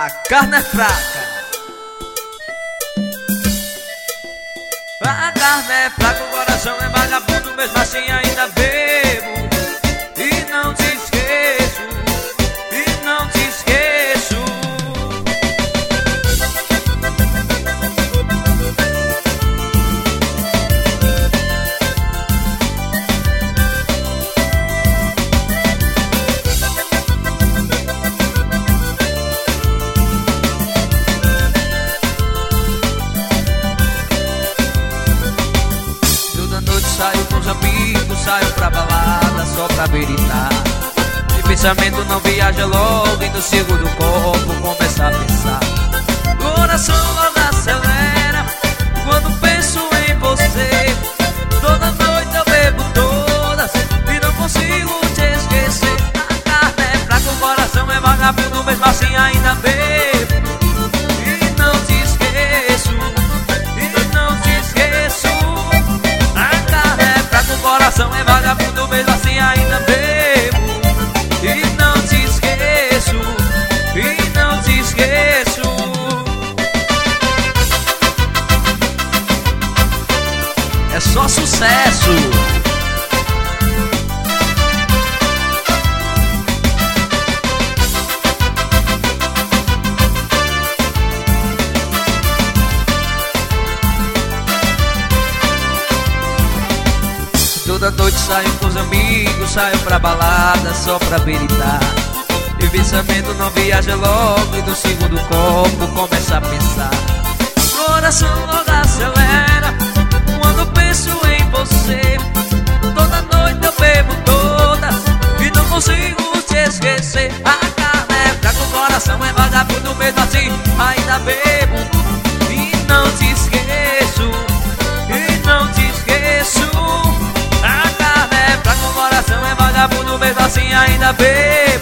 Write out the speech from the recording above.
A carne é fraca. A carne é fraca, o coração é vagabundo, mesmo assim ainda bebo. E não te esqueço, e não te esqueço. Saio com os amigos, saio pra balada só pra veritar. De pensamento não viaja logo e no segundo corpo começa a pensar. Coração logo acelera quando penso em você. Toda noite eu bebo todas e não consigo te esquecer. A carne é fraca, o coração é vagabundo, mesmo assim ainda bebo. E não te esqueço, e não te esqueço. O coração é vagabundo, mesmo assim ainda bebo. E não te esqueço, e não te esqueço. É só sucesso. Toda noite saio com os amigos, saio pra balada só pra veritar. E pensamento não viaja logo e no segundo corpo começa a pensar. Coração logo acelera quando penso em você. Toda noite eu bebo todas e não consigo te esquecer. A carne é fraca, o coração é vagabundo, mesmo assim ainda bebo. E não te esqueço, e não te esqueço. A carne é fraca, o coração é vagabundo, mesmo assim ainda bebo.